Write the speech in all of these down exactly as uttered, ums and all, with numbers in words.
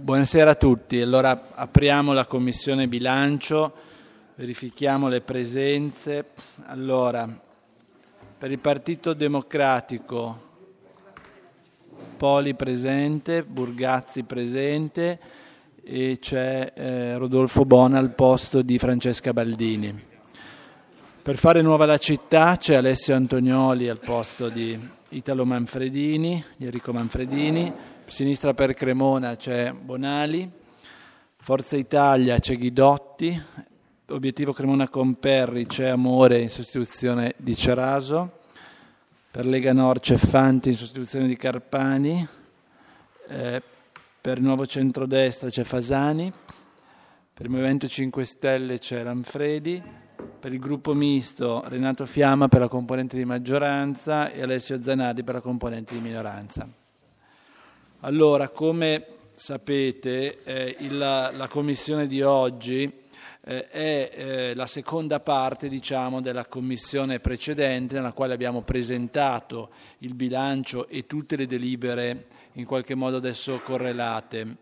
Buonasera a tutti. Allora apriamo la Commissione Bilancio, verifichiamo le presenze. Allora, per il Partito Democratico, Poli presente, Burgazzi presente e c'è eh, Rodolfo Bona al posto di Francesca Baldini. Per fare Nuova la Città c'è Alessio Antonioli al posto di Italo Manfredini, di Enrico Manfredini. Sinistra per Cremona c'è Bonali, Forza Italia c'è Ghidotti, Obiettivo Cremona con Perri c'è Amore in sostituzione di Ceraso, per Lega Nord c'è Fanti in sostituzione di Carpani, eh, per Nuovo Centrodestra c'è Fasani, per il Movimento cinque Stelle c'è Lanfredi, per il gruppo misto Renato Fiamma per la componente di maggioranza e Alessio Zanardi per la componente di minoranza. Allora, come sapete, eh, il, la commissione di oggi eh, è eh, la seconda parte, diciamo, della commissione precedente, nella quale abbiamo presentato il bilancio e tutte le delibere in qualche modo adesso correlate.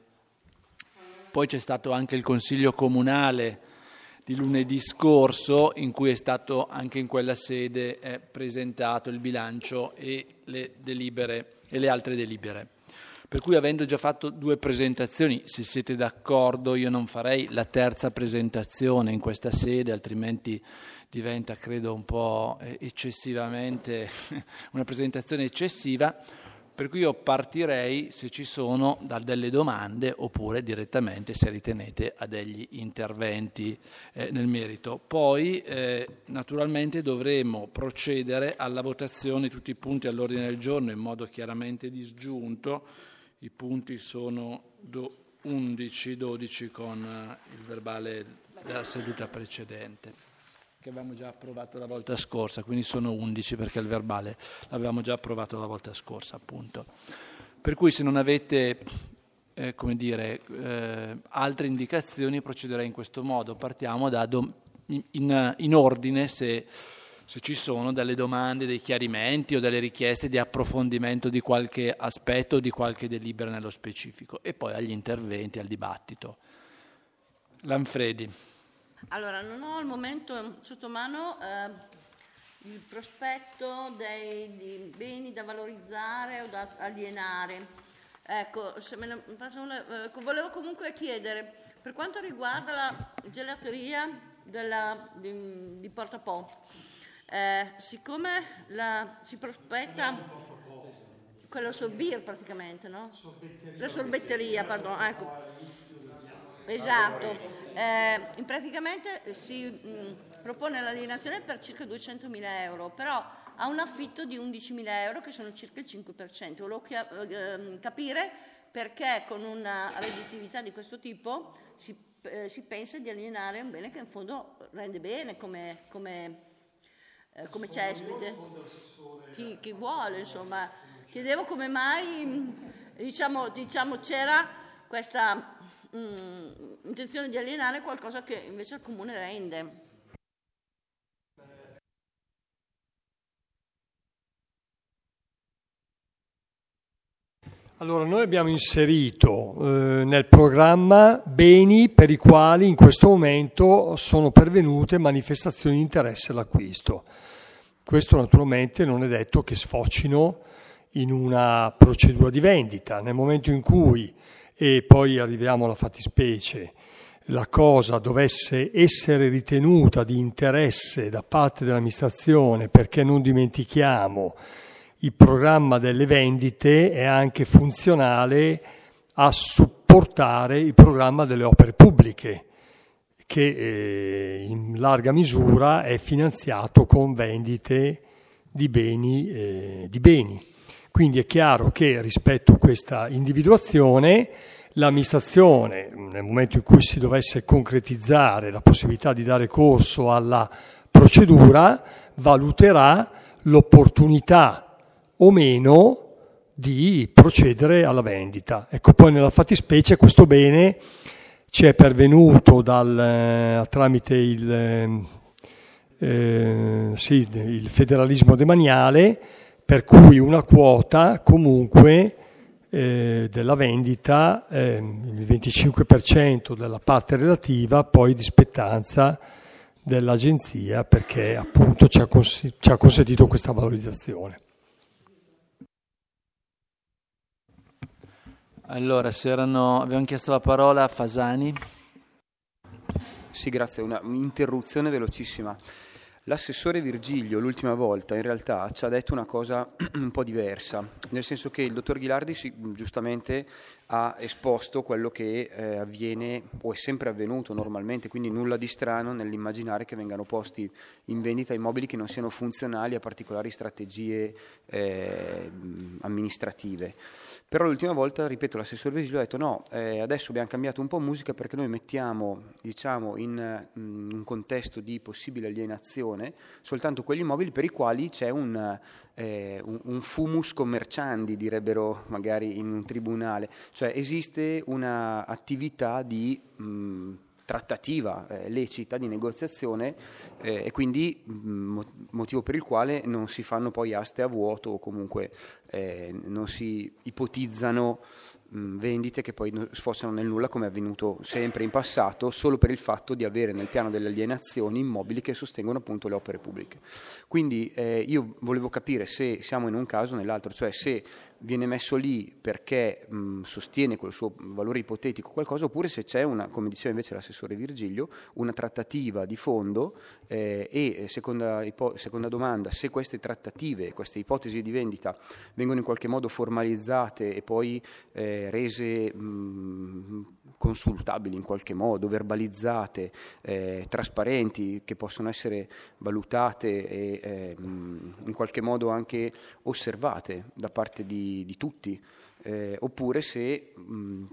Poi c'è stato anche il Consiglio Comunale di lunedì scorso, in cui è stato anche in quella sede eh, presentato il bilancio e le delibere e le altre delibere. Per cui, avendo già fatto due presentazioni, se siete d'accordo, io non farei la terza presentazione in questa sede, altrimenti diventa, credo, un po' eccessivamente una presentazione eccessiva. Per cui io partirei, se ci sono, da delle domande oppure direttamente, se ritenete, a degli interventi eh, nel merito. Poi, eh, naturalmente, dovremo procedere alla votazione di tutti i punti all'ordine del giorno in modo chiaramente disgiunto. I punti sono undici dodici con il verbale della seduta precedente, che avevamo già approvato la volta scorsa, quindi sono undici perché il verbale l'avevamo già approvato la volta scorsa, appunto. Per cui se non avete eh, come dire, eh, altre indicazioni procederei in questo modo. Partiamo da dom- in, in ordine se... se ci sono delle domande, dei chiarimenti o delle richieste di approfondimento di qualche aspetto o di qualche delibera nello specifico, e poi agli interventi, al dibattito. Lanfredi. Allora, non ho al momento sotto mano eh, il prospetto dei di beni da valorizzare o da alienare. Ecco, se me ne faccio una, eh, volevo comunque chiedere, per quanto riguarda la gelateria della, di, di Porta Po, Eh, siccome la, si prospetta quello sorbir praticamente, no? La sorbetteria, pardon, ecco. Esatto. Eh, in praticamente si mh, propone l'alienazione per circa duecentomila euro, però ha un affitto di undicimila euro che sono circa il cinque per cento. Volevo chia- eh, capire perché con una redditività di questo tipo si, eh, si pensa di alienare un bene che in fondo rende bene come... come Eh, come cespite, chi, chi vuole, insomma. Chiedevo come mai, diciamo, diciamo c'era questa mh, intenzione di alienare qualcosa che invece il comune rende. Allora, noi abbiamo inserito eh, nel programma beni per i quali in questo momento sono pervenute manifestazioni di interesse all'acquisto. Questo naturalmente non è detto che sfocino in una procedura di vendita. Nel momento in cui, e poi arriviamo alla fattispecie, la cosa dovesse essere ritenuta di interesse da parte dell'amministrazione, perché non dimentichiamo, il programma delle vendite è anche funzionale a supportare il programma delle opere pubbliche, che eh, in larga misura è finanziato con vendite di beni, eh, di beni. Quindi è chiaro che rispetto a questa individuazione l'amministrazione, nel momento in cui si dovesse concretizzare la possibilità di dare corso alla procedura, valuterà l'opportunità o meno di procedere alla vendita. Ecco, poi nella fattispecie questo bene ci è pervenuto dal, eh, tramite il, eh, sì, il federalismo demaniale, per cui una quota comunque eh, della vendita, eh, il venticinque per cento della parte relativa poi di spettanza dell'agenzia, perché appunto ci ha, cons- ci ha consentito questa valorizzazione. Allora, se erano, avevamo chiesto la parola a Fasani. Sì, grazie, una interruzione velocissima. L'assessore Virgilio l'ultima volta in realtà ci ha detto una cosa un po' diversa, nel senso che il dottor Ghilardi si, giustamente ha esposto quello che eh, avviene o è sempre avvenuto normalmente, quindi nulla di strano nell'immaginare che vengano posti in vendita immobili che non siano funzionali a particolari strategie eh, amministrative. Però l'ultima volta, ripeto, l'assessore Virgilio ha detto no, eh, adesso abbiamo cambiato un po' musica perché noi mettiamo, diciamo, in um, un contesto di possibile alienazione soltanto quegli immobili per i quali c'è un, eh, un, un fumus commerciandi, direbbero magari in un tribunale, cioè esiste una attività di mh, trattativa eh, lecita, di negoziazione eh, e quindi mh, motivo per il quale non si fanno poi aste a vuoto o comunque eh, non si ipotizzano mh, vendite che poi sfossano nel nulla, come è avvenuto sempre in passato, solo per il fatto di avere nel piano delle alienazioni immobili che sostengono appunto le opere pubbliche. Quindi eh, io volevo capire se siamo in un caso o nell'altro, cioè se viene messo lì perché mh, sostiene col suo valore ipotetico qualcosa, oppure se c'è una, come diceva invece l'assessore Virgilio, una trattativa di fondo eh, e seconda, ipo- seconda domanda, se queste trattative, queste ipotesi di vendita vengono in qualche modo formalizzate e poi eh, rese mh, consultabili in qualche modo, verbalizzate, eh, trasparenti, che possono essere valutate e eh, in qualche modo anche osservate da parte di, di tutti, eh, oppure se mh,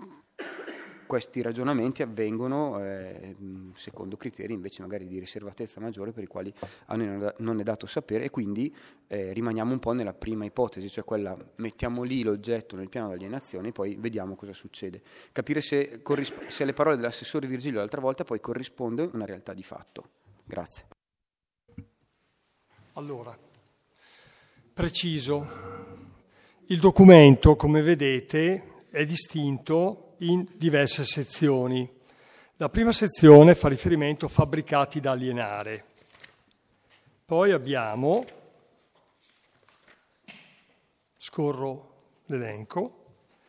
questi ragionamenti avvengono eh, secondo criteri invece magari di riservatezza maggiore per i quali a noi non è dato sapere, e quindi eh, rimaniamo un po' nella prima ipotesi, cioè quella mettiamo lì l'oggetto nel piano d'alienazione e poi vediamo cosa succede. Capire se, corrisp- se le parole dell'assessore Virgilio l'altra volta poi corrisponde una realtà di fatto. Grazie. Allora, preciso, il documento, come vedete, è distinto in diverse sezioni. La prima sezione fa riferimento a fabbricati da alienare. Poi abbiamo, scorro l'elenco,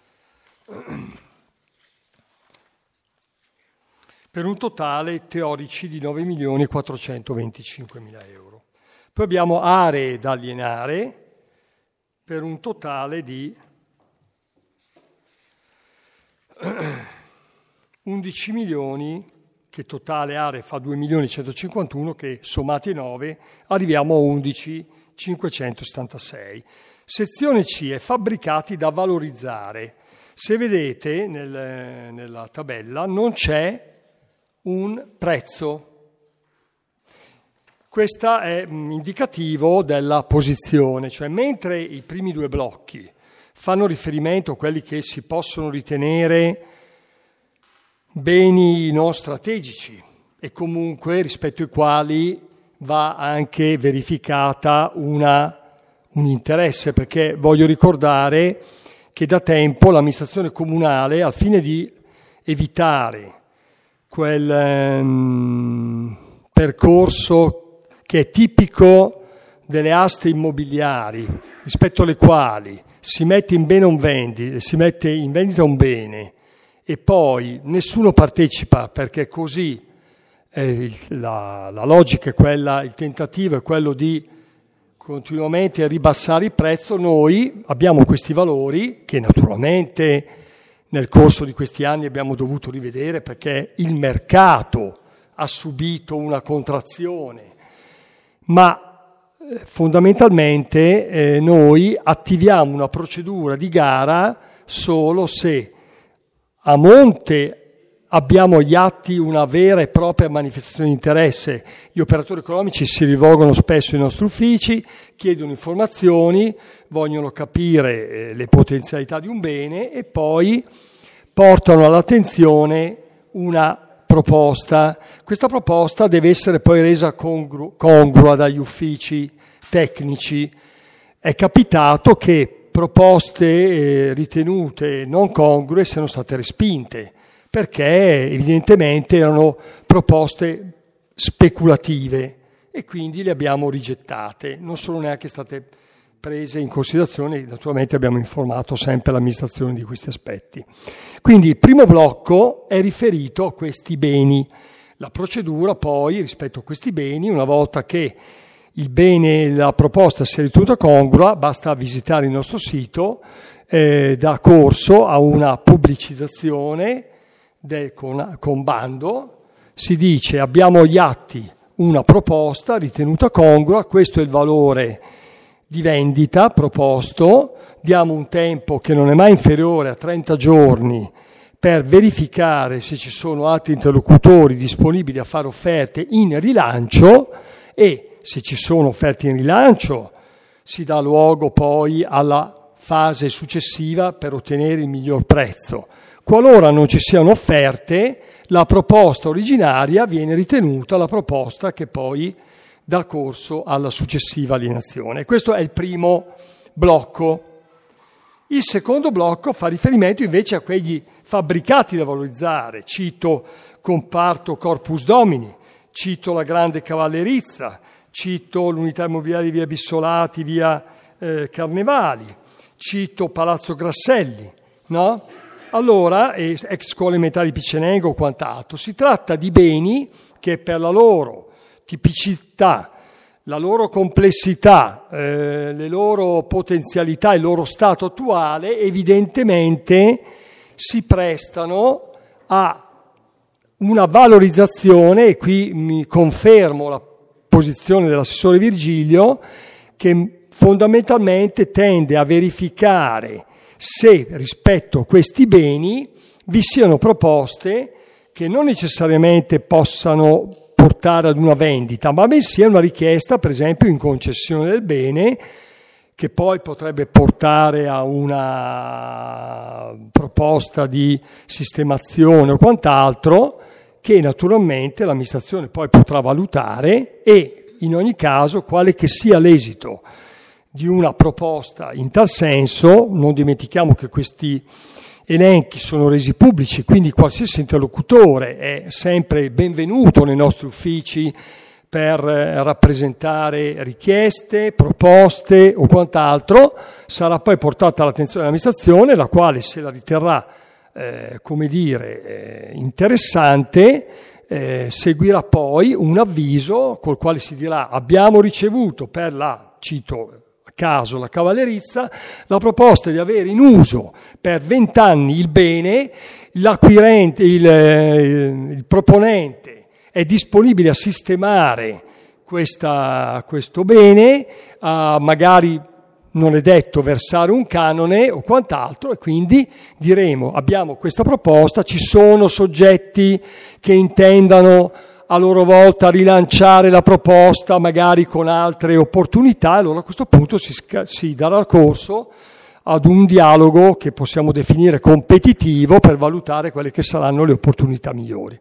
per un totale teorici di nove milioni quattrocentoventicinquemila euro. Poi abbiamo aree da alienare per un totale di undici milioni, che totale aree fa due milioni centocinquantuno, che sommati nove arriviamo a undici milioni cinquecentosettantasei. Sezione C è fabbricati da valorizzare. Se vedete nel, nella tabella non c'è un prezzo. Questo è indicativo della posizione, cioè mentre i primi due blocchi fanno riferimento a quelli che si possono ritenere beni non strategici e comunque rispetto ai quali va anche verificata una, un interesse, perché voglio ricordare che da tempo l'amministrazione comunale, al fine di evitare quel um, percorso che è tipico delle aste immobiliari, rispetto alle quali si mette in bene un vendi, si mette in vendita un bene e poi nessuno partecipa perché così eh, la, la logica è quella, il tentativo è quello di continuamente ribassare il prezzo. Noi abbiamo questi valori che naturalmente nel corso di questi anni abbiamo dovuto rivedere perché il mercato ha subito una contrazione, ma fondamentalmente eh, noi attiviamo una procedura di gara solo se a monte abbiamo agli atti una vera e propria manifestazione di interesse. Gli operatori economici si rivolgono spesso ai nostri uffici, chiedono informazioni, vogliono capire eh, le potenzialità di un bene e poi portano all'attenzione una proposta. Questa proposta deve essere poi resa congru- congrua dagli uffici tecnici. È capitato che proposte eh, ritenute non congrue siano state respinte, perché evidentemente erano proposte speculative e quindi le abbiamo rigettate, non sono neanche state prese in considerazione. Naturalmente abbiamo informato sempre l'amministrazione di questi aspetti. Quindi il primo blocco è riferito a questi beni. La procedura poi rispetto a questi beni, una volta che il bene, la proposta sia ritenuta congrua, basta visitare il nostro sito, eh, dà corso a una pubblicizzazione del, con, con bando, si dice abbiamo agli atti una proposta ritenuta congrua, questo è il valore di vendita proposto, diamo un tempo che non è mai inferiore a trenta giorni per verificare se ci sono altri interlocutori disponibili a fare offerte in rilancio e se ci sono offerte in rilancio si dà luogo poi alla fase successiva per ottenere il miglior prezzo. Qualora non ci siano offerte, la proposta originaria viene ritenuta la proposta che poi dà corso alla successiva alienazione. Questo è il primo blocco. Il secondo blocco fa riferimento invece a quegli fabbricati da valorizzare. Cito comparto Corpus Domini, cito la Grande Cavallerizza, cito l'unità immobiliare di via Bissolati, via eh, Carnevali, cito Palazzo Grasselli, no? Allora, ex scuole elementari Picenengo o quant'altro, si tratta di beni che per la loro tipicità, la loro complessità, eh, le loro potenzialità, il loro stato attuale, evidentemente si prestano a una valorizzazione, e qui mi confermo la posizione dell'assessore Virgilio, che fondamentalmente tende a verificare se rispetto a questi beni vi siano proposte che non necessariamente possano portare ad una vendita, ma bensì a una richiesta, per esempio, in concessione del bene, che poi potrebbe portare a una proposta di sistemazione o quant'altro, che naturalmente l'amministrazione poi potrà valutare e, in ogni caso, quale che sia l'esito di una proposta in tal senso, non dimentichiamo che questi elenchi sono resi pubblici, quindi qualsiasi interlocutore è sempre benvenuto nei nostri uffici per rappresentare richieste, proposte o quant'altro, sarà poi portata all'attenzione dell'amministrazione, la quale, se la riterrà eh, come dire eh, interessante, eh, seguirà poi un avviso col quale si dirà abbiamo ricevuto per la, cito caso la cavallerizza, la proposta di avere in uso per vent'anni il bene, l'acquirente, il, il proponente è disponibile a sistemare questa, questo bene, a magari, non è detto, versare un canone o quant'altro, e quindi diremo abbiamo questa proposta, ci sono soggetti che intendano a loro volta rilanciare la proposta magari con altre opportunità, allora a questo punto si, si darà corso ad un dialogo che possiamo definire competitivo per valutare quelle che saranno le opportunità migliori.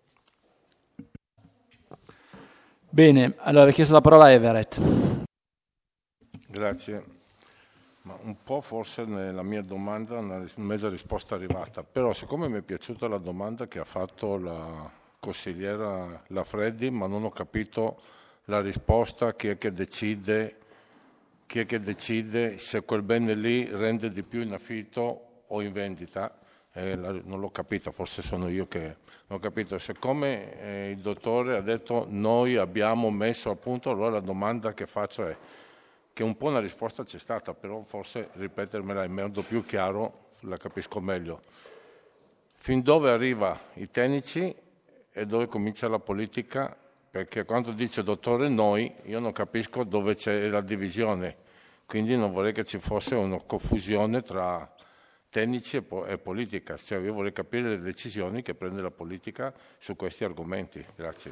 Bene, allora ho chiesto la parola a Everett. Grazie. Ma un po' forse nella mia domanda una mezza risposta arrivata, però siccome mi è piaciuta la domanda che ha fatto la consigliera Lafreddi, ma non ho capito la risposta, chi è che decide, chi è che decide se quel bene lì rende di più in affitto o in vendita, eh, la, non l'ho capito, forse sono io che non ho capito. Siccome eh, il dottore ha detto noi abbiamo messo a punto, allora la domanda che faccio è che un po' una risposta c'è stata, però forse ripetermela in modo più chiaro la capisco meglio. Fin dove arriva i tecnici e dove comincia la politica? Perché quando dice dottore noi, io non capisco dove c'è la divisione, quindi non vorrei che ci fosse una confusione tra tecnici e, po- e politica, cioè io vorrei capire le decisioni che prende la politica su questi argomenti. Grazie.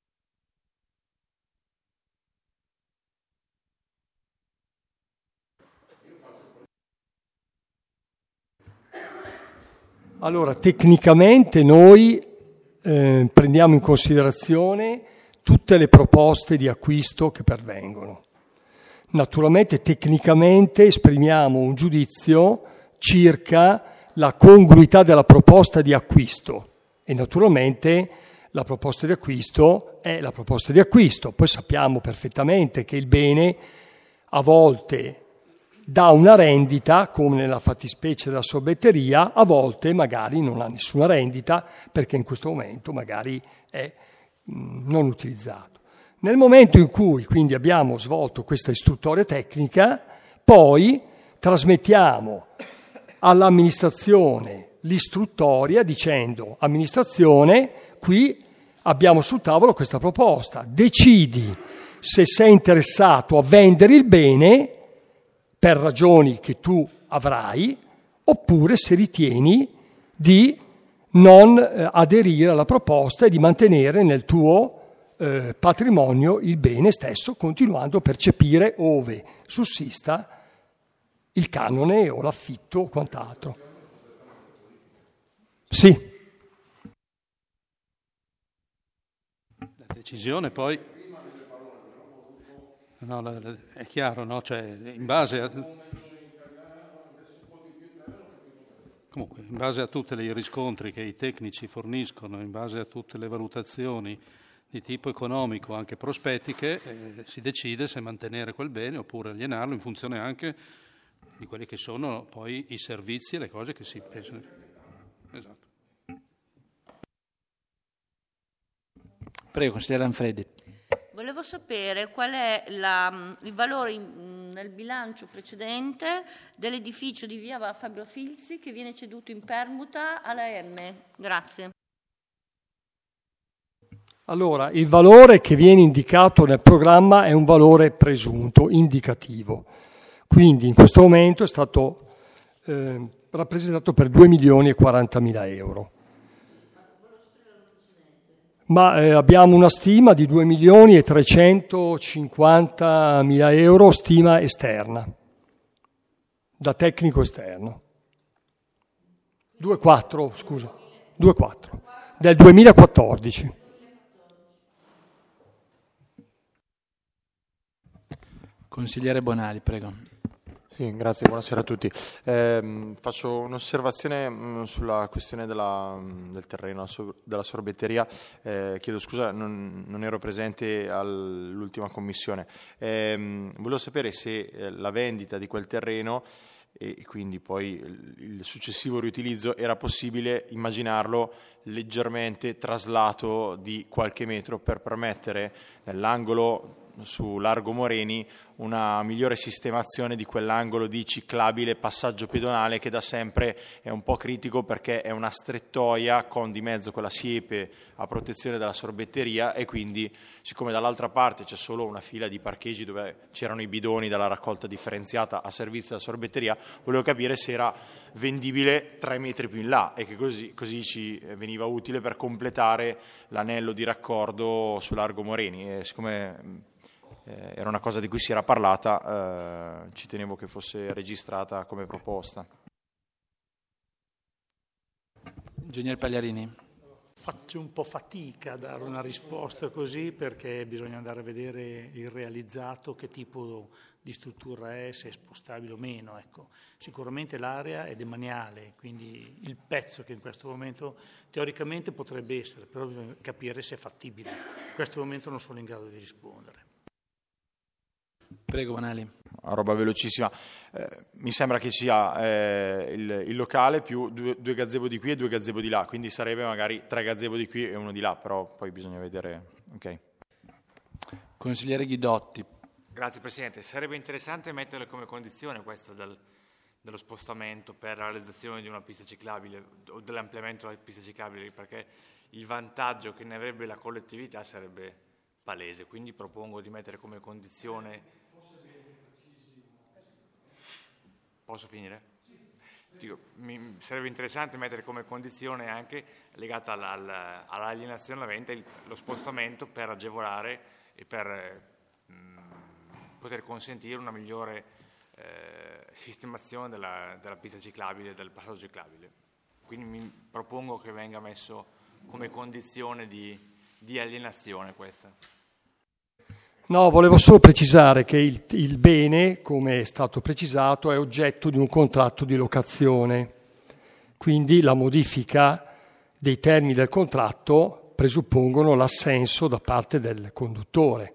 Allora, tecnicamente noi eh, prendiamo in considerazione tutte le proposte di acquisto che pervengono. naturalmente tecnicamente esprimiamo un giudizio circa la congruità della proposta di acquisto e naturalmente la proposta di acquisto è la proposta di acquisto. Poi sappiamo perfettamente che il bene a volte dà una rendita, come nella fattispecie della sorbetteria, a volte magari non ha nessuna rendita perché in questo momento magari è mh, non utilizzato. Nel momento in cui quindi abbiamo svolto questa istruttoria tecnica, poi trasmettiamo all'amministrazione l'istruttoria dicendo: amministrazione, qui abbiamo sul tavolo questa proposta, decidi se sei interessato a vendere il bene per ragioni che tu avrai, oppure se ritieni di non eh, aderire alla proposta e di mantenere nel tuo eh, patrimonio il bene stesso, continuando a percepire ove sussista il canone o l'affitto o quant'altro. Sì. La decisione poi, no, la, la, è chiaro, no? Cioè, in base a, comunque, in base a tutti i riscontri che i tecnici forniscono, in base a tutte le valutazioni di tipo economico, anche prospettiche, eh, si decide se mantenere quel bene oppure alienarlo in funzione anche di quelli che sono poi i servizi e le cose che si pensano. Esatto. Prego, consigliere Lanfredi. Volevo sapere qual è la, il valore in, nel bilancio precedente dell'edificio di via Fabio Filzi che viene ceduto in permuta alla M. Grazie. Allora, il valore che viene indicato nel programma è un valore presunto, indicativo. Quindi in questo momento è stato eh, rappresentato per due milioni e quarantamila euro. Ma eh, abbiamo una stima di due milioni e trecentocinquantamila euro, stima esterna, da tecnico esterno. due virgola quattro, scusa, due virgola quattro, del duemilaquattordici. Consigliere Bonali, prego. Sì, grazie, buonasera a tutti. Eh, faccio un'osservazione mh, sulla questione della, mh, del terreno, della sorbetteria. Eh, chiedo scusa, non, non ero presente all'ultima commissione. Eh, volevo sapere se eh, la vendita di quel terreno e quindi poi il successivo riutilizzo era possibile immaginarlo leggermente traslato di qualche metro per permettere nell'angolo su Largo Moreni una migliore sistemazione di quell'angolo di ciclabile passaggio pedonale che da sempre è un po' critico perché è una strettoia con di mezzo quella siepe a protezione della sorbetteria e quindi siccome dall'altra parte c'è solo una fila di parcheggi dove c'erano i bidoni della raccolta differenziata a servizio della sorbetteria, volevo capire se era vendibile tre metri più in là e che così, così ci veniva utile per completare l'anello di raccordo su Largo Moreni e siccome Eh, era una cosa di cui si era parlata, eh, ci tenevo che fosse registrata come proposta. Ingegner Pagliarini. Faccio un po' fatica a dare una risposta così perché bisogna andare a vedere il realizzato, che tipo di struttura è, se è spostabile o meno. Ecco. Sicuramente l'area è demaniale, quindi il pezzo che in questo momento teoricamente potrebbe essere, però bisogna capire se è fattibile. In questo momento non sono in grado di rispondere. Prego, Bonali. Una roba velocissima. Eh, mi sembra che sia eh, il, il locale più due, due gazebo di qui e due gazebo di là, quindi sarebbe magari tre gazebo di qui e uno di là, però poi bisogna vedere. Okay. Consigliere Ghidotti. Grazie Presidente. Sarebbe interessante mettere come condizione questa del, dello spostamento per la realizzazione di una pista ciclabile o dell'ampliamento della pista ciclabile, perché il vantaggio che ne avrebbe la collettività sarebbe palese, quindi propongo di mettere come condizione. Posso finire? Dico, mi sarebbe interessante mettere come condizione anche legata alla, alla, all'alienazione alla vendita il, lo spostamento per agevolare e per mh, poter consentire una migliore eh, sistemazione della, della pista ciclabile, del passaggio ciclabile. Quindi mi propongo che venga messo come condizione di, di alienazione questa. No, volevo solo precisare che il, il bene, come è stato precisato, è oggetto di un contratto di locazione. Quindi la modifica dei termini del contratto presuppongono l'assenso da parte del conduttore.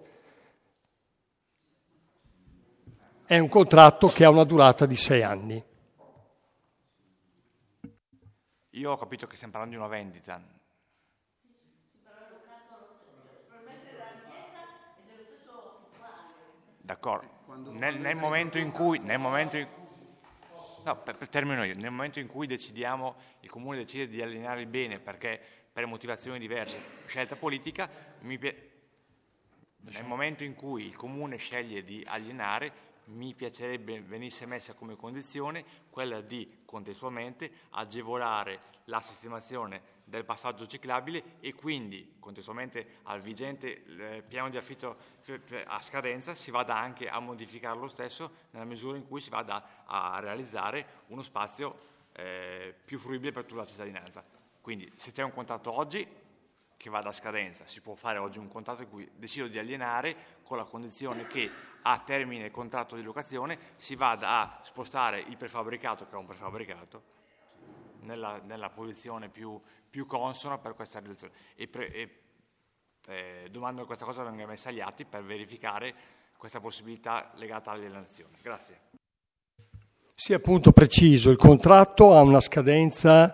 È un contratto che ha una durata di sei anni. Io ho capito che stiamo parlando di una vendita. D'accordo. Nel, nel momento in cui, nel momento in, no, per, per termino io, nel momento in cui decidiamo, il comune decide di alienare il bene perché per motivazioni diverse, scelta politica, mi, nel momento in cui il comune sceglie di alienare, mi piacerebbe venisse messa come condizione quella di contestualmente agevolare la sistemazione del passaggio ciclabile e quindi contestualmente al vigente eh, piano di affitto a scadenza si vada anche a modificarlo stesso nella misura in cui si vada a realizzare uno spazio eh, più fruibile per tutta la cittadinanza. Quindi se c'è un contratto oggi che vada a scadenza, si può fare oggi un contratto in cui decido di alienare con la condizione che a termine del contratto di locazione si vada a spostare il prefabbricato, che è un prefabbricato, nella, nella posizione più, più consona per questa realizzazione. E, pre, e eh, domando che questa cosa venga messa agli atti per verificare questa possibilità legata all'alienazione. Grazie. Sì, appunto preciso, il contratto ha una scadenza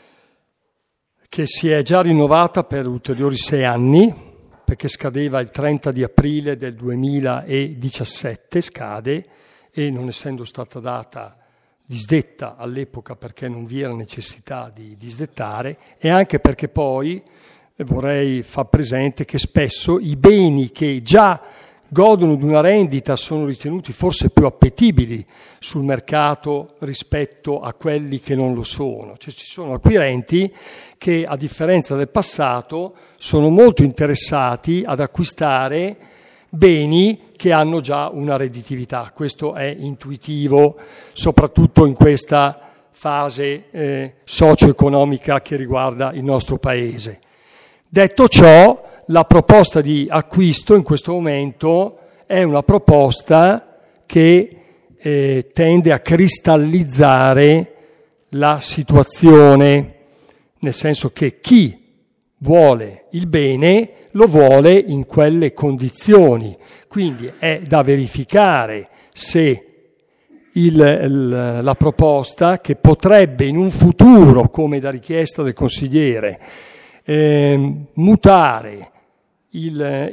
che si è già rinnovata per ulteriori sei anni, perché scadeva il trenta di aprile del duemiladiciassette, scade, e non essendo stata data disdetta all'epoca perché non vi era necessità di disdettare, e anche perché poi vorrei far presente che spesso i beni che già godono di una rendita sono ritenuti forse più appetibili sul mercato rispetto a quelli che non lo sono. Cioè ci sono acquirenti che, a differenza del passato, sono molto interessati ad acquistare beni che hanno già una redditività. Questo è intuitivo, soprattutto in questa fase eh, socio-economica che riguarda il nostro Paese. Detto ciò, la proposta di acquisto in questo momento è una proposta che eh, tende a cristallizzare la situazione, nel senso che chi vuole il bene lo vuole in quelle condizioni. Quindi è da verificare se il, il, la proposta, che potrebbe in un futuro, come da richiesta del consigliere, eh, mutare il,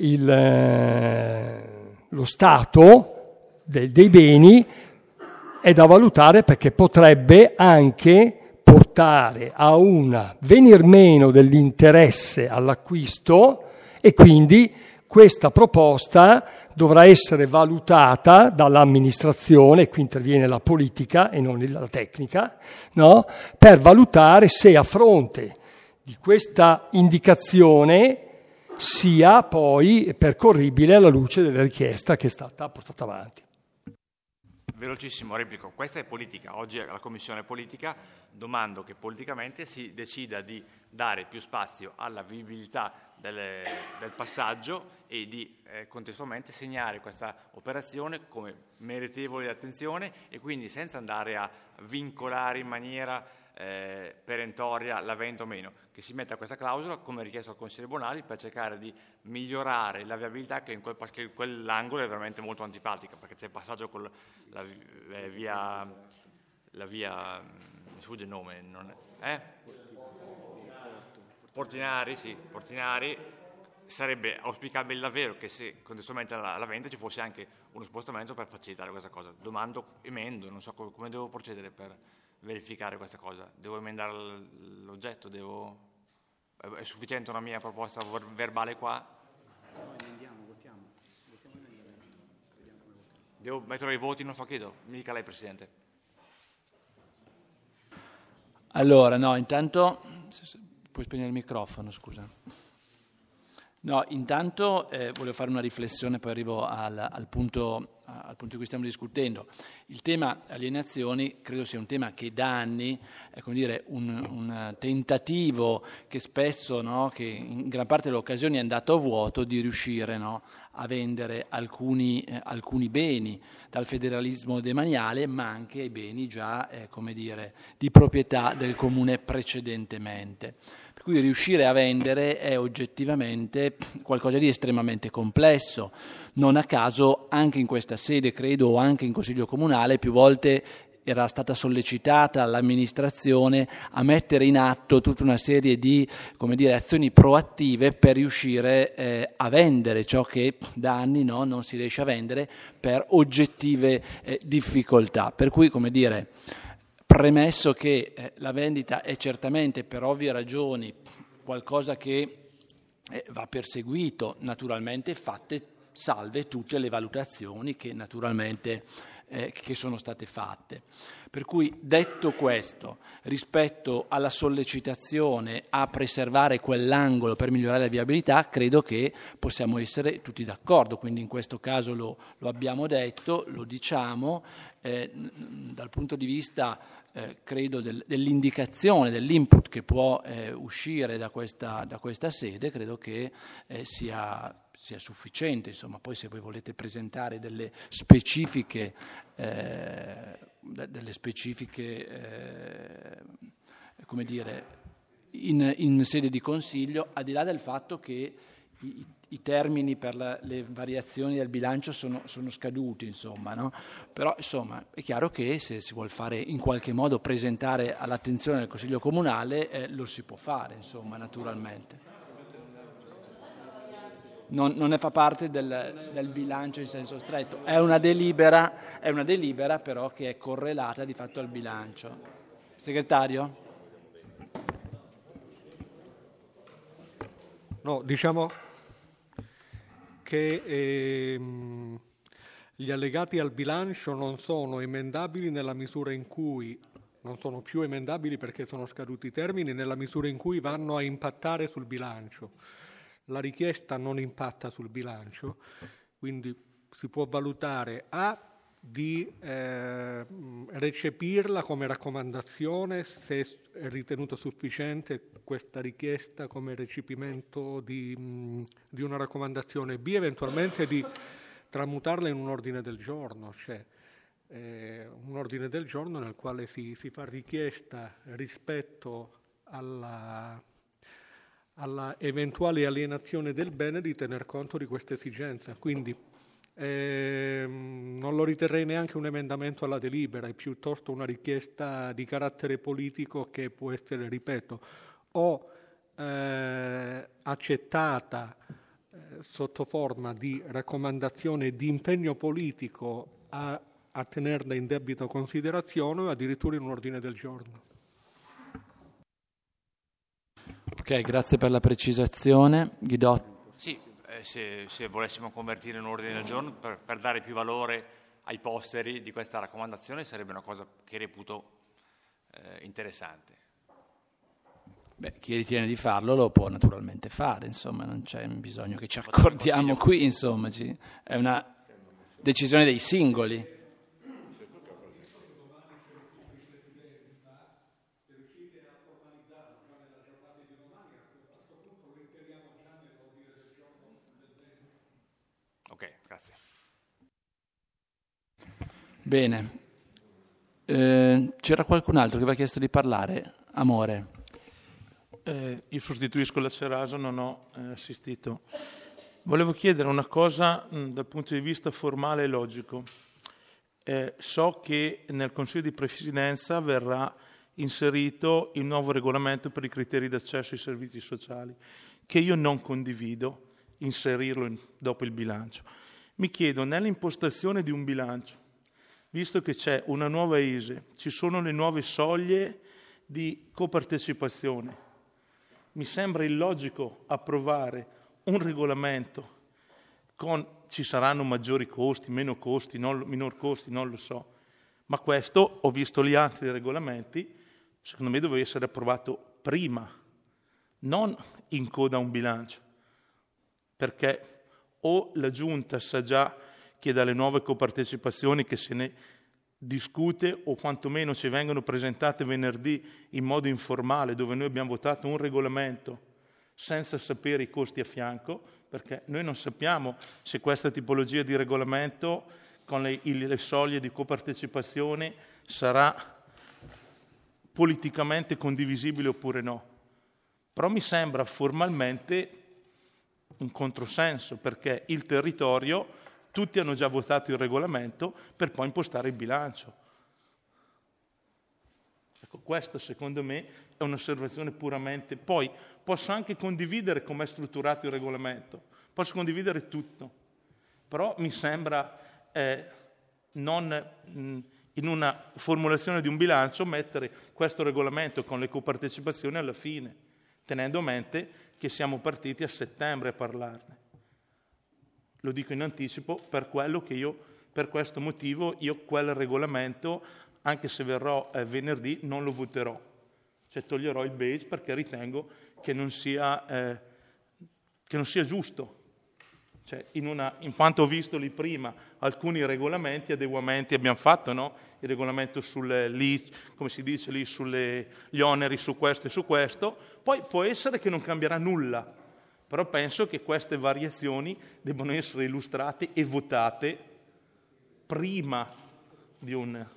il, lo stato de, dei beni, è da valutare, perché potrebbe anche portare a un venir meno dell'interesse all'acquisto, e quindi questa proposta dovrà essere valutata dall'amministrazione, qui interviene la politica e non la tecnica, no? Per valutare se a fronte di questa indicazione sia poi percorribile alla luce della richiesta che è stata portata avanti. Velocissimo, replico. Questa è politica. Oggi la Commissione è politica. Domando che politicamente si decida di dare più spazio alla vivibilità delle, del passaggio e di eh, contestualmente segnare questa operazione come meritevole di attenzione, e quindi senza andare a vincolare in maniera eh, perentoria la vendita o meno, che si metta questa clausola come richiesto al Consiglio Bonali per cercare di migliorare la viabilità, che in quel, che quell'angolo è veramente molto antipatica, perché c'è il passaggio con la, la via, la via, mi sfugge il nome, non è, eh? Portinari, sì, Portinari. Sarebbe auspicabile davvero che, se contestualmente alla, alla vendita ci fosse anche uno spostamento per facilitare questa cosa. Domando, emendo, non so come, come devo procedere per verificare questa cosa. Devo emendare l'oggetto? Devo... È sufficiente una mia proposta verbale qua? No, emendiamo, votiamo. votiamo Devo mettere i voti, non so, chiedo. Mi dica lei, Presidente. Allora, no, intanto... Puoi spegnere il microfono, scusa. No, intanto eh, volevo fare una riflessione, poi arrivo al, al, punto, al punto di cui stiamo discutendo. Il tema alienazioni credo sia un tema che da anni è, come dire, un, un tentativo che spesso, no, che in gran parte delle occasioni è andato a vuoto, di riuscire, no, a vendere alcuni, eh, alcuni beni dal federalismo demaniale, ma anche i beni già eh, come dire, di proprietà del comune precedentemente. Per cui riuscire a vendere è oggettivamente qualcosa di estremamente complesso. Non a caso anche in questa sede, credo, o anche in Consiglio Comunale, più volte era stata sollecitata l'amministrazione a mettere in atto tutta una serie di, come dire, azioni proattive per riuscire eh, a vendere ciò che da anni no, non si riesce a vendere per oggettive eh, difficoltà. Per cui, come dire, premesso che eh, la vendita è certamente per ovvie ragioni qualcosa che eh, va perseguito, naturalmente fatte salve tutte le valutazioni che naturalmente Eh, che sono state fatte. Per cui, detto questo, rispetto alla sollecitazione a preservare quell'angolo per migliorare la viabilità, credo che possiamo essere tutti d'accordo, quindi in questo caso lo, lo abbiamo detto, lo diciamo, eh, dal punto di vista eh, credo del, dell'indicazione, dell'input che può eh, uscire da questa, da questa sede, credo che eh, sia sia sufficiente. Insomma, poi se voi volete presentare delle specifiche eh, delle specifiche eh, come dire in, in sede di consiglio, al di là del fatto che i, i termini per la, le variazioni del bilancio sono, sono scaduti, insomma, no? Però insomma è chiaro che se si vuol fare in qualche modo presentare all'attenzione del Consiglio Comunale eh, lo si può fare, insomma, naturalmente. Non, non ne fa parte del, del bilancio in senso stretto, è una delibera, è una delibera però che è correlata di fatto al bilancio. Segretario? No, diciamo che ehm, gli allegati al bilancio non sono emendabili nella misura in cui, non sono più emendabili perché sono scaduti i termini, nella misura in cui vanno a impattare sul bilancio. La richiesta non impatta sul bilancio, quindi si può valutare A di eh, recepirla come raccomandazione se è ritenuto sufficiente questa richiesta come recepimento di, mh, di una raccomandazione, B eventualmente di tramutarla in un ordine del giorno, cioè eh, un ordine del giorno nel quale si, si fa richiesta rispetto alla alla eventuale alienazione del bene di tener conto di questa esigenza. Quindi ehm, non lo riterrei neanche un emendamento alla delibera, è piuttosto una richiesta di carattere politico che può essere, ripeto, o eh, accettata eh, sotto forma di raccomandazione e di impegno politico a, a tenerla in debita considerazione o addirittura in un ordine del giorno. Ok, grazie per la precisazione. Guidotto. Sì, eh, se, se volessimo convertire in un ordine del giorno per, per dare più valore ai posteri di questa raccomandazione sarebbe una cosa che reputo eh, interessante. Beh, chi ritiene di farlo lo può naturalmente fare, insomma, non c'è bisogno che ci accordiamo qui, insomma, ci, è una decisione dei singoli. Bene, eh, c'era qualcun altro che aveva chiesto di parlare? Amore. Eh, io sostituisco la Ceraso, non ho eh, assistito. Volevo chiedere una cosa mh, dal punto di vista formale e logico. Eh, so che nel Consiglio di Presidenza verrà inserito il nuovo regolamento per i criteri d'accesso ai servizi sociali, che io non condivido inserirlo in, dopo il bilancio. Mi chiedo, nell'impostazione di un bilancio, visto che c'è una nuova I S E, ci sono le nuove soglie di copartecipazione, mi sembra illogico approvare un regolamento con, ci saranno maggiori costi, meno costi, non, minor costi, non lo so, ma questo, ho visto gli altri regolamenti, secondo me doveva essere approvato prima, non in coda a un bilancio, perché o la Giunta sa già che dalle nuove copartecipazioni che se ne discute o quantomeno ci vengono presentate venerdì in modo informale, dove noi abbiamo votato un regolamento senza sapere i costi a fianco, perché noi non sappiamo se questa tipologia di regolamento con le, le soglie di copartecipazione sarà politicamente condivisibile oppure no. Però mi sembra formalmente un controsenso, perché il territorio, tutti hanno già votato il regolamento per poi impostare il bilancio. Ecco, questa secondo me è un'osservazione puramente... Poi posso anche condividere come è strutturato il regolamento, posso condividere tutto, però mi sembra eh, non... Mh, in una formulazione di un bilancio mettere questo regolamento con le copartecipazioni alla fine, tenendo a mente che siamo partiti a settembre a parlarne. Lo dico in anticipo per quello che io, per questo motivo, io quel regolamento, anche se verrò eh, venerdì, non lo voterò. Cioè toglierò il badge perché ritengo che non sia, eh, che non sia giusto. Cioè, in, una, in quanto ho visto lì prima alcuni regolamenti, adeguamenti abbiamo fatto, no? Il regolamento sulle, lì, come si dice lì, sugli oneri su questo e su questo, poi può essere che non cambierà nulla, però penso che queste variazioni debbano essere illustrate e votate prima di un...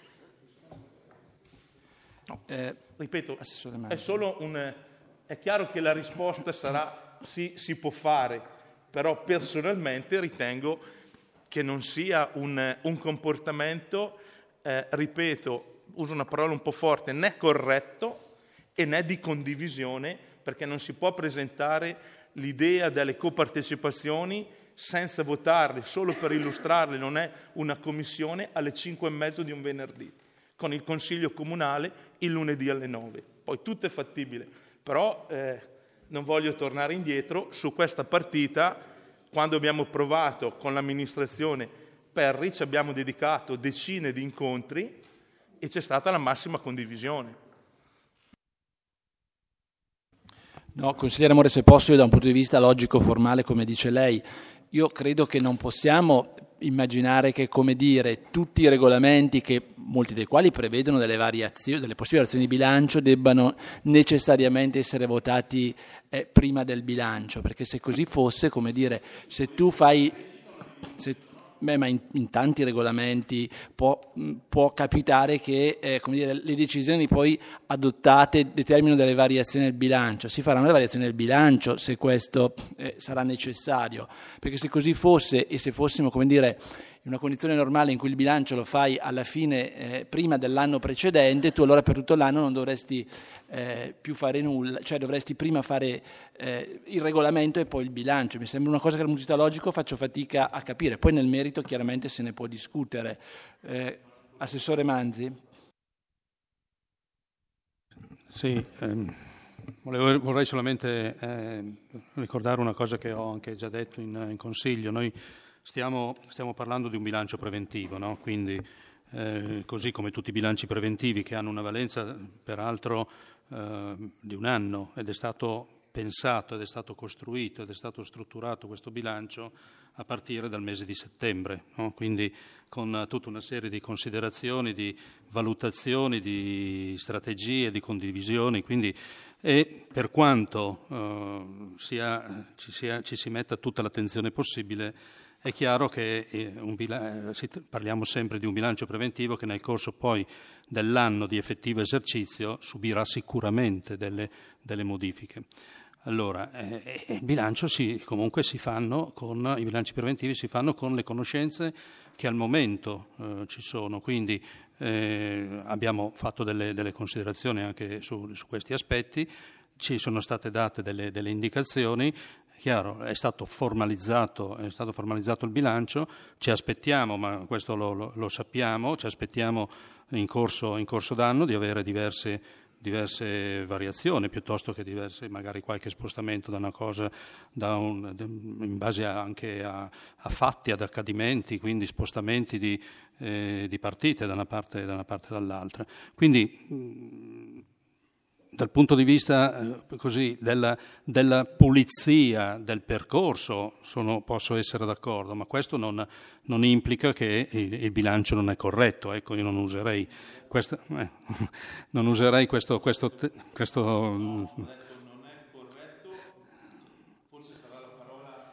No, eh, ripeto, è solo un... È chiaro che la risposta sarà sì, si può fare, però personalmente ritengo che non sia un, un comportamento, eh, ripeto, uso una parola un po' forte, né corretto e né di condivisione, perché non si può presentare l'idea delle copartecipazioni senza votarle, solo per illustrarle, non è una commissione alle cinque e mezzo di un venerdì, con il Consiglio Comunale il lunedì alle nove. Poi tutto è fattibile, però... Eh, non voglio tornare indietro su questa partita. Quando abbiamo provato con l'amministrazione Perri ci abbiamo dedicato decine di incontri e c'è stata la massima condivisione. No, consigliere Amore, se posso, io da un punto di vista logico-formale, come dice lei, io credo che non possiamo immaginare che, come dire, tutti i regolamenti, che molti dei quali prevedono delle variazioni, delle possibili variazioni di bilancio, debbano necessariamente essere votati eh, prima del bilancio, perché se così fosse, come dire, se tu fai... Se, beh, ma in, in tanti regolamenti può, può capitare che eh, come dire, le decisioni poi adottate determinano delle variazioni del bilancio. Si faranno le variazioni del bilancio se questo eh, sarà necessario, perché se così fosse e se fossimo, come dire, in una condizione normale in cui il bilancio lo fai alla fine, eh, prima dell'anno precedente, tu allora per tutto l'anno non dovresti eh, più fare nulla, cioè dovresti prima fare eh, il regolamento e poi il bilancio. Mi sembra una cosa che dal punto di vista logico faccio fatica a capire, poi nel merito chiaramente se ne può discutere. Eh, Assessore Manzi? Sì, ehm, volevo, vorrei solamente eh, ricordare una cosa che ho anche già detto in, in Consiglio. Noi Stiamo, stiamo parlando di un bilancio preventivo, no? Quindi eh, così come tutti i bilanci preventivi che hanno una valenza peraltro eh, di un anno, ed è stato pensato, ed è stato costruito, ed è stato strutturato questo bilancio a partire dal mese di settembre, no? Quindi con tutta una serie di considerazioni, di valutazioni, di strategie, di condivisioni, quindi e per quanto eh, sia, ci, sia, ci si metta tutta l'attenzione possibile, è chiaro che un bilancio, parliamo sempre di un bilancio preventivo che nel corso poi dell'anno di effettivo esercizio subirà sicuramente delle, delle modifiche. Allora, eh, il bilancio si, comunque si fanno con, i bilanci preventivi si fanno con le conoscenze che al momento eh, ci sono, quindi eh, abbiamo fatto delle, delle considerazioni anche su, su questi aspetti, ci sono state date delle, delle indicazioni. Chiaro, è stato formalizzato, è stato formalizzato il bilancio, ci aspettiamo, ma questo lo, lo, lo sappiamo, ci aspettiamo in corso, in corso d'anno di avere diverse, diverse variazioni, piuttosto che diverse, magari qualche spostamento da una cosa, da un, in base a, anche a, a fatti, ad accadimenti, quindi spostamenti di, eh, di partite da una parte, da una parte e dall'altra. Quindi mh, dal punto di vista eh, così, della, della pulizia del percorso sono, posso essere d'accordo, ma questo non, non implica che il, il bilancio non è corretto. Ecco, io non userei, questa, eh, non userei questo... questo, questo non è corretto, forse sarà la parola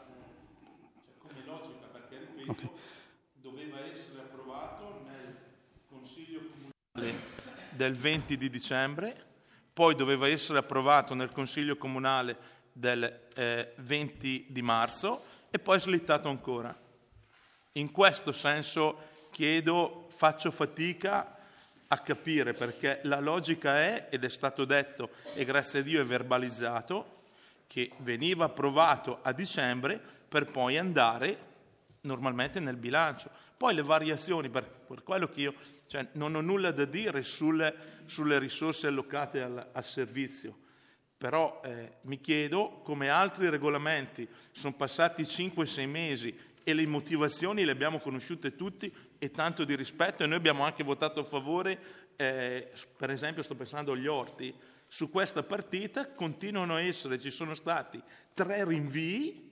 okay. Doveva essere approvato nel Consiglio Comunale del venti di dicembre, poi doveva essere approvato nel Consiglio Comunale del eh, venti di marzo e poi slittato ancora. In questo senso chiedo, faccio fatica a capire, perché la logica è, ed è stato detto e grazie a Dio è verbalizzato, che veniva approvato a dicembre per poi andare normalmente nel bilancio. Poi le variazioni, per, per quello che io cioè, non ho nulla da dire sulle, sulle risorse allocate al, al servizio, però eh, mi chiedo come altri regolamenti sono passati cinque sei mesi e le motivazioni le abbiamo conosciute tutti e tanto di rispetto, e noi abbiamo anche votato a favore, eh, per esempio sto pensando agli orti, su questa partita continuano a essere, ci sono stati tre rinvii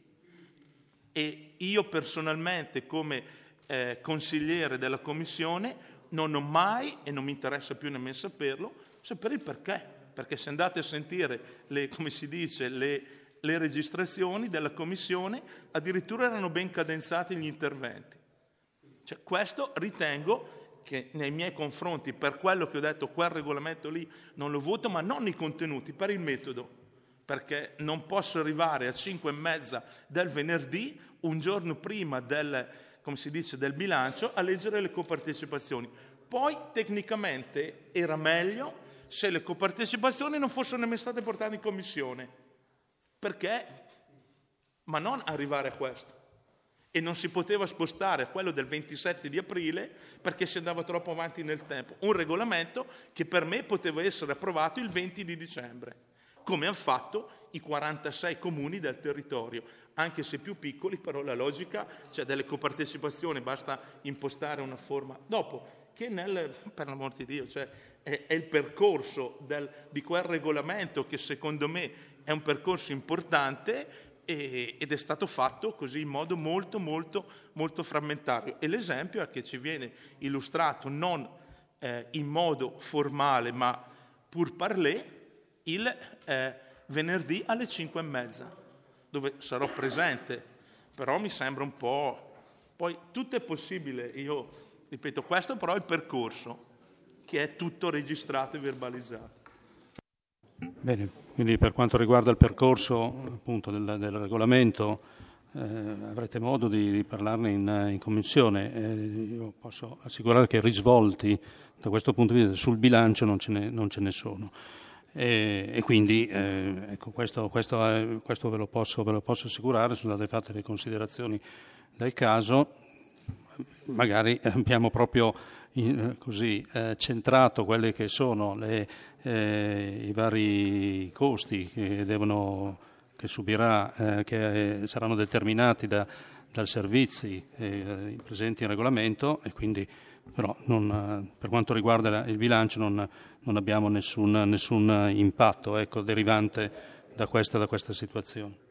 e io personalmente come eh, consigliere della Commissione non ho mai, e non mi interessa più nemmeno saperlo, sapere il perché, perché se andate a sentire le, come si dice, le, le registrazioni della Commissione, addirittura erano ben cadenzati gli interventi. Cioè, questo ritengo che nei miei confronti, per quello che ho detto, quel regolamento lì non lo voto, ma non i contenuti, per il metodo, perché non posso arrivare a cinque e mezza del venerdì, un giorno prima del, come si dice, del bilancio, a leggere le copartecipazioni. Poi tecnicamente era meglio se le copartecipazioni non fossero nemmeno state portate in commissione, perché, ma non arrivare a questo. E non si poteva spostare a quello del ventisette di aprile perché si andava troppo avanti nel tempo. Un regolamento che per me poteva essere approvato il venti di dicembre, come hanno fatto i quarantasei comuni del territorio, anche se più piccoli, però la logica, cioè delle copartecipazioni, basta impostare una forma. Dopo, che nel, per l'amor di Dio, cioè è, è il percorso del, di quel regolamento che secondo me è un percorso importante, ed è stato fatto così in modo molto molto molto frammentario, e l'esempio è che ci viene illustrato non eh, in modo formale ma pur parler il eh, venerdì alle cinque e mezza, dove sarò presente, però mi sembra un po', poi tutto è possibile, io ripeto, questo però è il percorso che è tutto registrato e verbalizzato. Bene, quindi per quanto riguarda il percorso appunto del, del regolamento eh, avrete modo di, di parlarne in, in commissione. Eh, io posso assicurare che risvolti da questo punto di vista sul bilancio non ce ne, non ce ne sono. E, e quindi eh, ecco, questo, questo, è, questo ve lo posso, ve lo posso assicurare, sono state fatte le considerazioni del caso. Magari abbiamo proprio in, così eh, centrato quelle che sono le, eh, i vari costi che devono che subirà eh, che saranno determinati da, dal servizi eh, presenti in regolamento, e quindi però non, per quanto riguarda il bilancio non, non abbiamo nessun, nessun impatto ecco, derivante da questa, da questa situazione.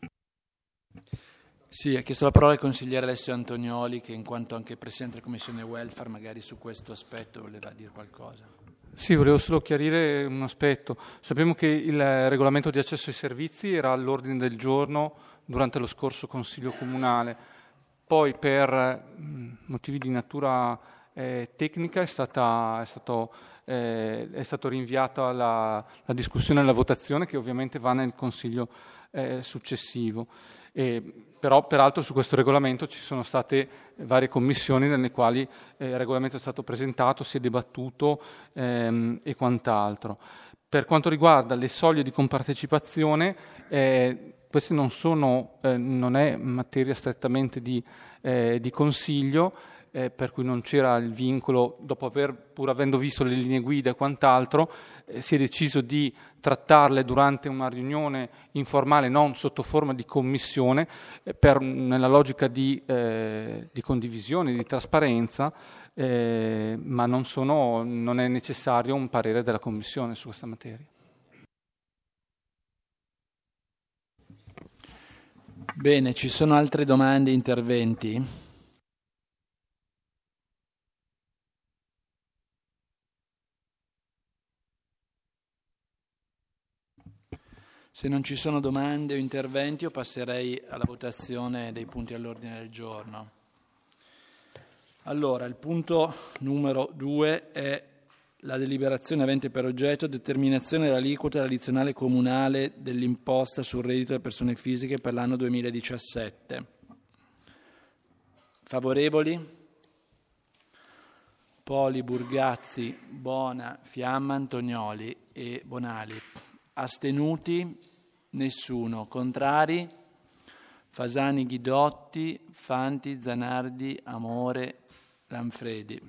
Sì, ha chiesto la parola il consigliere Alessio Antonioli, che in quanto anche Presidente della Commissione Welfare magari su questo aspetto voleva dire qualcosa. Sì, volevo solo chiarire un aspetto. Sappiamo che il regolamento di accesso ai servizi era all'ordine del giorno durante lo scorso Consiglio Comunale, poi per mh, motivi di natura eh, tecnica è, stata, è, stato, eh, è stato rinviato alla la discussione e alla votazione, che ovviamente va nel Consiglio eh, successivo. E, però peraltro su questo regolamento ci sono state varie commissioni nelle quali eh, il regolamento è stato presentato, si è dibattuto ehm, e quant'altro. Per quanto riguarda le soglie di compartecipazione, eh, queste non sono, eh, non è materia strettamente di, eh, di consiglio, eh, per cui non c'era il vincolo, dopo aver, pur avendo visto le linee guida e quant'altro, eh, si è deciso di trattarle durante una riunione informale, non sotto forma di commissione, eh, per, nella logica di, eh, di condivisione, di trasparenza, eh, ma non, sono, non è necessario un parere della commissione su questa materia. Bene, ci sono altre domande, interventi? Se non ci sono domande o interventi, io passerei alla votazione dei punti all'ordine del giorno. Allora, il punto numero due è la deliberazione avente per oggetto determinazione dell'aliquota dell'addizionale comunale dell'imposta sul reddito delle persone fisiche per l'anno duemiladiciassette. Favorevoli? Poli, Burgazzi, Bona, Fiamma, Antonioli e Bonali. Astenuti? Nessuno. Contrari? Fasani, Ghidotti, Fanti, Zanardi, Amore, Lanfredi.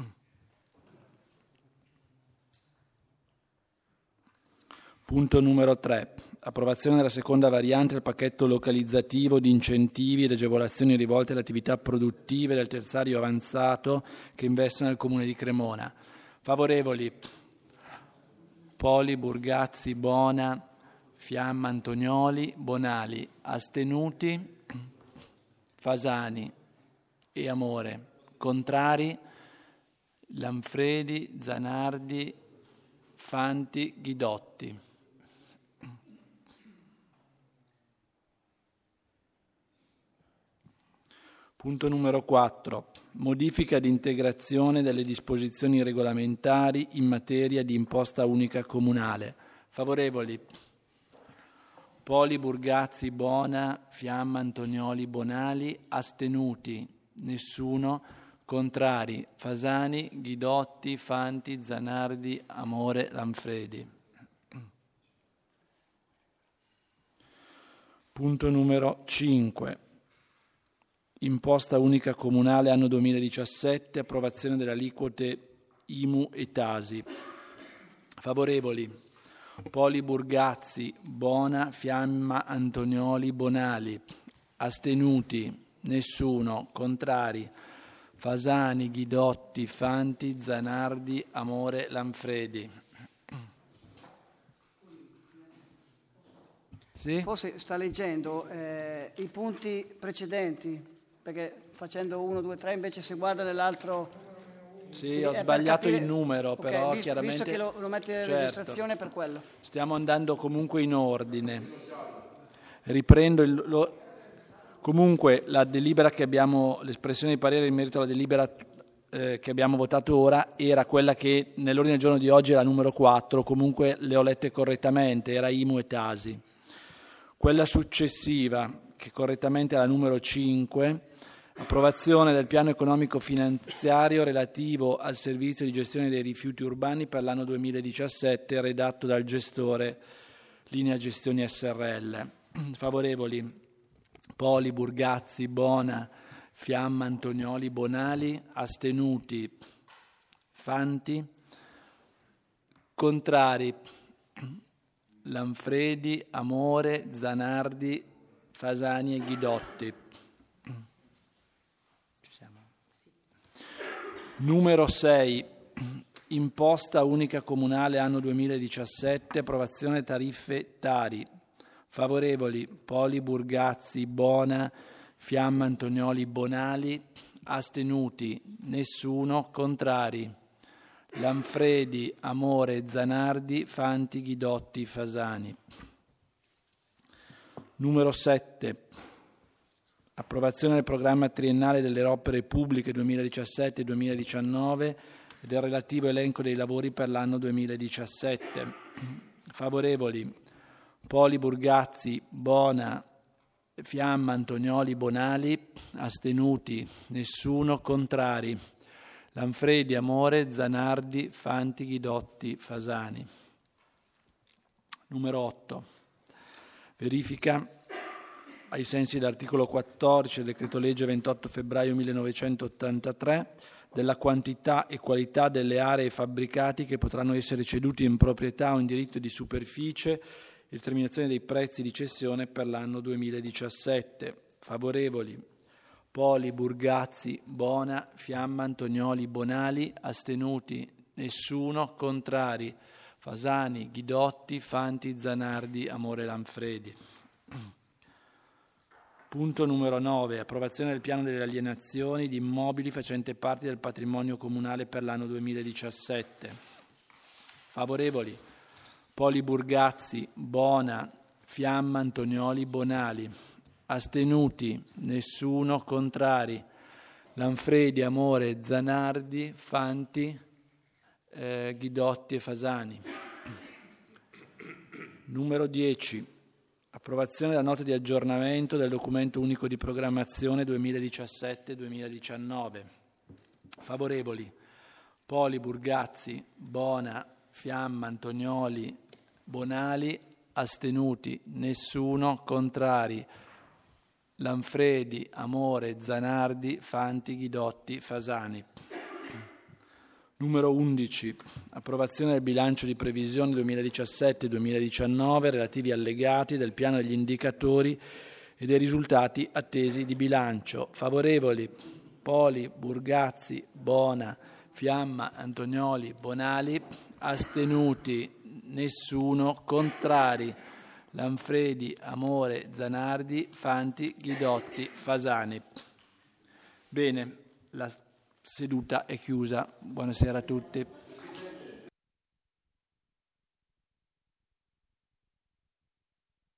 Punto numero tre. Approvazione della seconda variante del pacchetto localizzativo di incentivi ed agevolazioni rivolte alle attività produttive del terziario avanzato che investono nel Comune di Cremona. Favorevoli? Poli, Burgazzi, Bona, Fiamma, Antonioli, Bonali. Astenuti? Fasani e Amore. Contrari? Lanfredi, Zanardi, Fanti, Ghidotti. Punto numero quattro. Modifica di integrazione delle disposizioni regolamentari in materia di imposta unica comunale. Favorevoli? Poli, Burgazzi, Bona, Fiamma, Antonioli, Bonali. Astenuti? Nessuno. Contrari? Fasani, Ghidotti, Fanti, Zanardi, Amore, Lanfredi. Punto numero cinque. Imposta unica comunale anno duemiladiciassette, approvazione delle aliquote I M U e Tasi. Favorevoli? Poli, Burgazzi, Bona, Fiamma, Antonioli, Bonali. Astenuti? Nessuno. Contrari? Fasani, Ghidotti, Fanti, Zanardi, Amore, Lanfredi. Sì? Forse sta leggendo eh, i punti precedenti, perché facendo uno, due, tre invece si guarda nell'altro. Sì, ho sbagliato il numero, okay, però visto, chiaramente... Visto che lo, lo mette in certo, registrazione per quello. Stiamo andando comunque in ordine. Riprendo il... Lo, comunque la delibera che abbiamo, l'espressione di parere in merito alla delibera eh, che abbiamo votato ora era quella che nell'ordine del giorno di oggi era numero quattro, comunque le ho lette correttamente, era I M U e Tasi. Quella successiva, che correttamente era numero cinque, approvazione del piano economico finanziario relativo al servizio di gestione dei rifiuti urbani per l'anno duemiladiciassette, redatto dal gestore Linea Gestioni S R L. Favorevoli? Poli, Burgazzi, Bona, Fiamma, Antonioli, Bonali. Astenuti? Fanti. Contrari? Lanfredi, Amore, Zanardi, Fasani e Ghidotti. Ci siamo? Numero sei. Imposta unica comunale anno duemiladiciassette, approvazione tariffe Tari. Favorevoli? Poli, Burgazzi, Bona, Fiamma, Antonioli, Bonali. Astenuti? Nessuno. Contrari? Lanfredi, Amore, Zanardi, Fanti, Ghidotti, Fasani. Numero sette. Approvazione del programma triennale delle opere pubbliche duemiladiciassette duemiladiciannove e del relativo elenco dei lavori per l'anno duemiladiciassette. Favorevoli? Poli, Burgazzi, Bona, Fiamma, Antonioli, Bonali. Astenuti? Nessuno. Contrari? Lanfredi, Amore, Zanardi, Fanti, Ghidotti, Fasani. Numero otto. Verifica ai sensi dell'articolo quattordici del decreto legge ventotto febbraio millenovecentottantatré della quantità e qualità delle aree e fabbricati che potranno essere ceduti in proprietà o in diritto di superficie e determinazione dei prezzi di cessione per l'anno duemiladiciassette. Favorevoli? Poli, Burgazzi, Bona, Fiamma, Antonioli, Bonali. Astenuti? Nessuno. Contrari? Fasani, Ghidotti, Fanti, Zanardi, Amore, Lanfredi. Punto numero nove. Approvazione del piano delle alienazioni di immobili facente parte del patrimonio comunale per l'anno duemiladiciassette. Favorevoli? Poli, Burgazzi, Bona, Fiamma, Antonioli, Bonali. Astenuti? Nessuno. Contrari? Lanfredi, Amore, Zanardi, Fanti, eh, Ghidotti e Fasani. Numero dieci. Approvazione della nota di aggiornamento del documento unico di programmazione duemiladiciassette duemiladiciannove. Favorevoli: Poli, Burgazzi, Bona, Fiamma, Antonioli, Bonali. Astenuti: nessuno. Contrari: Lanfredi, Amore, Zanardi, Fanti, Ghidotti, Fasani. Numero undici. Approvazione del bilancio di previsione duemiladiciassette duemiladiciannove relativi allegati del piano degli indicatori e dei risultati attesi di bilancio. Favorevoli: Poli, Burgazzi, Bona, Fiamma, Antonioli, Bonali. Astenuti: nessuno. Contrari: Lanfredi, Amore, Zanardi, Fanti, Ghidotti, Fasani. Bene, la seduta è chiusa. Buonasera a tutti.